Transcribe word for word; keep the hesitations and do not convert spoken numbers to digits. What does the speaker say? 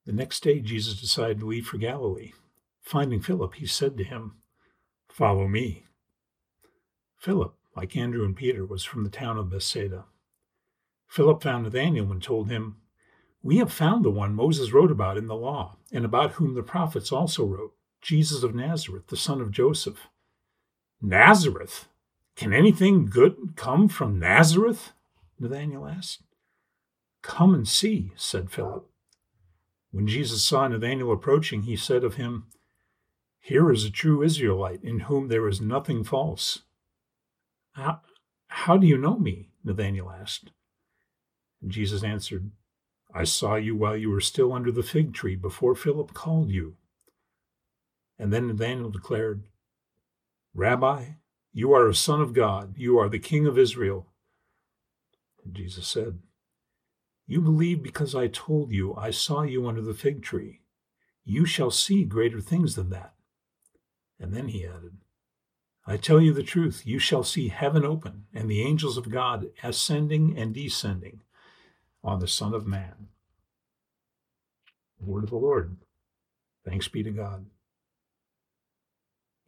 The next day, Jesus decided to leave for Galilee. Finding Philip, he said to him, "Follow me." Philip, like Andrew and Peter, was from the town of Bethsaida. Philip found Nathanael and told him, "We have found the one Moses wrote about in the law, and about whom the prophets also wrote, Jesus of Nazareth, the son of Joseph." "Nazareth? Can anything good come from Nazareth?" Nathanael asked. "Come and see," said Philip. When Jesus saw Nathanael approaching, he said of him, "Here is a true Israelite, in whom there is nothing false." How, how do you know me?" Nathanael asked. And Jesus answered, "I saw you while you were still under the fig tree, before Philip called you." And then Nathanael declared, "Rabbi, you are a son of God. You are the King of Israel." And Jesus said, "You believe because I told you I saw you under the fig tree. You shall see greater things than that." And then he added, "I tell you the truth, you shall see heaven open and the angels of God ascending and descending on the Son of Man." The word of the Lord. Thanks be to God.